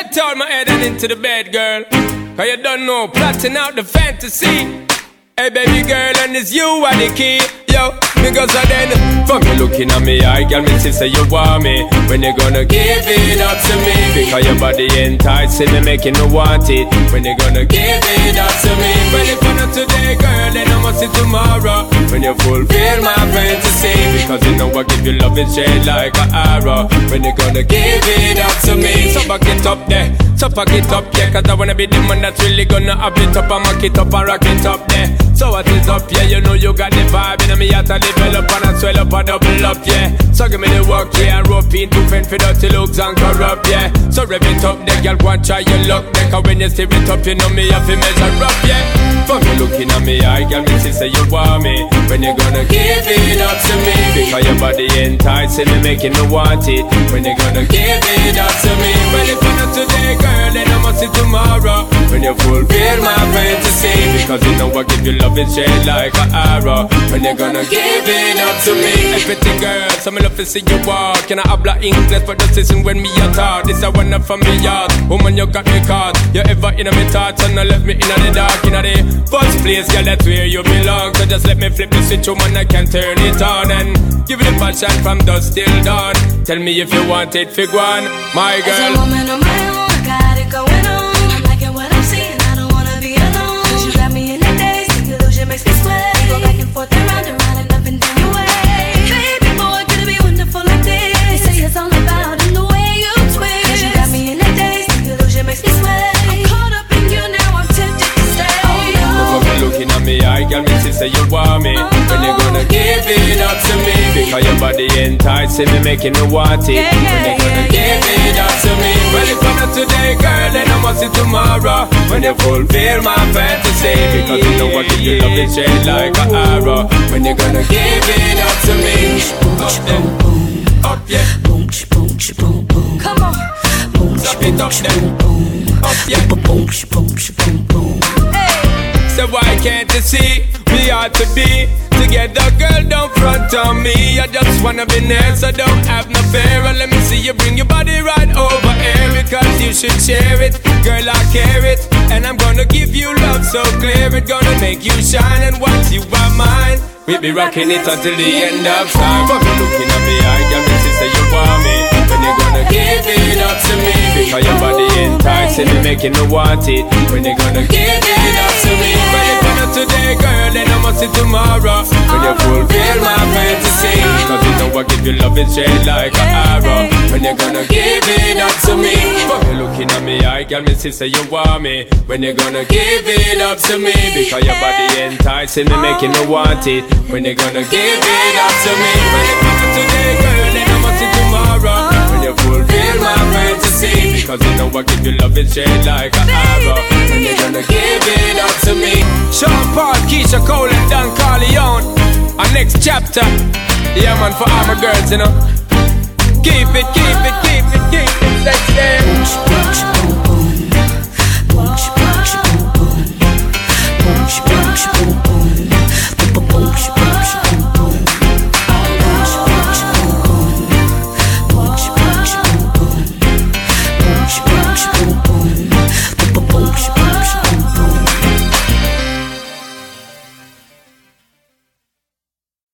Get out my head and into the bed, girl. Cause you don't know, plotting out the fantasy. Hey baby girl, and it's you are the key. Yo, because I then from you looking at me, I girl, me say you want me. When you gonna give it up to me? Because your body enticing me, making me want it. When you gonna give it up to me? Well, if not today, girl, then I must see tomorrow. When you fulfill my fantasy, because you know I give you love and shade like an arrow. When you gonna give it up to me? So back it up there, so pack it up, yeah. Cause I wanna be the man that's really gonna up it up and mock it up and rock it up there. So what is up, yeah, you know you got the vibe. And me out to develop and I swell up and double up, yeah. So give me the work, yeah, and rope in to fend for dirty looks and corrupt, yeah. So rev it up, the girl, go and try your luck. Cause when you steer it up, you know me have to measure up, yeah. From you looking at me, I girl, me say you want me. When you gonna give it up to me? Because your body enticing me, making me want it. When you gonna give it up to me? Well, if not today, girl, then I must see tomorrow. When you fulfill my fantasy, because you know I give you love and shade like an arrow. When you gonna give it up to me? Hey pretty girl, so me love to see you walk. Can I habla English for the season when me a talk? This a one up from me yard. Woman, you got me caught. You ever in me thoughts and I left me in the dark. In the first place, girl, that's where you belong. So just let me flip the switch, woman, I can turn it on. And give it a passion from dusk till dawn. Tell me if you want it, fig one, my girl. As a woman on my own, I got it going on. I'm liking what I'm seeing, I don't wanna be alone. Cause you got me in the days, the illusion makes me sweat. We go back and forth and round and up and down your way. Baby boy, could it be wonderful like this? They say it's all about in the way you twist. Cause you got me in the days, the illusion makes me sweat. I'm caught up in you now, I'm tempted to stay. Oh no. Look up looking at me, I girl, me say you want me. When you gonna give it up to me? Because your body enticing me, making me want it. When you gonna give it up to me? Well, if not today, girl, then I must see tomorrow. When you fulfill my fantasy, because you know I give you love and shade like an arrow. When you gonna give it up to me? Up there, up yeah. Boom, boom, boom, boom. Come on. Boom, stop it up there, up yeah. Boom, boom, boom. So why can't you see we ought to be together, girl, don't front on me. I just wanna be near, so don't have no fear. And let me see you bring your body right over here. Because you should share it, girl, I care it. And I'm gonna give you love so clear. It's gonna make you shine, and once you are mine, we'll be rocking it until the end of time. But you looking at me, I got me to say you want me. When you gonna give it up to me? Because your body enticing me, making me want it. When you gonna give it up to me? Well, if not today, girl, then I must see tomorrow. When you fulfill my fantasy, because you know I give you love and shade like an arrow. When you gonna give it up to me? But you looking at me, I got me to say you want me. When you gonna give it up to me? Because your body enticing me, making me want it. When you gonna give it up to me? Well, if not today, girl, then I must see tomorrow. When you fulfill my fantasy, because you know I give you love and shade like an arrow. When you gonna give it up to me? Sean Paul, Keisha Cole and Don Corleone. Our next chapter, yeah man, for all my girls, you know. Keep it